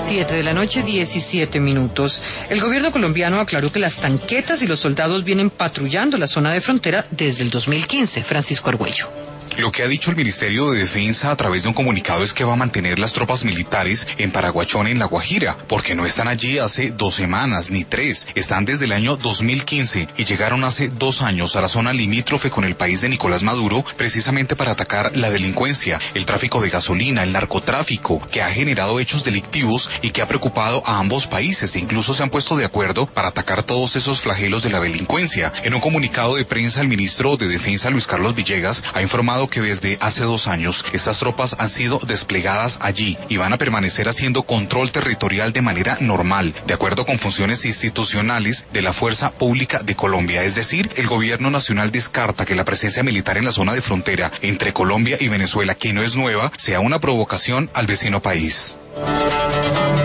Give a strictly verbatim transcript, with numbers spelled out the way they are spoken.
siete de la noche, diecisiete minutos. El gobierno colombiano aclaró que las tanquetas y los soldados vienen patrullando la zona de frontera desde el dos mil quince. Francisco Argüello. Lo que ha dicho el Ministerio de Defensa a través de un comunicado es que va a mantener las tropas militares en Paraguachón, en La Guajira, porque no están allí hace dos semanas ni tres, están desde el año dos mil quince y llegaron hace dos años a la zona limítrofe con el país de Nicolás Maduro, precisamente para atacar la delincuencia, el tráfico de gasolina, el narcotráfico, que ha generado hechos delictivos y que ha preocupado a ambos países, e incluso se han puesto de acuerdo para atacar todos esos flagelos de la delincuencia. En un comunicado de prensa, el ministro de Defensa, Luis Carlos Villegas, ha informado que desde hace dos años estas tropas han sido desplegadas allí y van a permanecer haciendo control territorial de manera normal, de acuerdo con funciones institucionales de la Fuerza Pública de Colombia. Es decir, el gobierno nacional descarta que la presencia militar en la zona de frontera entre Colombia y Venezuela, que no es nueva, sea una provocación al vecino país.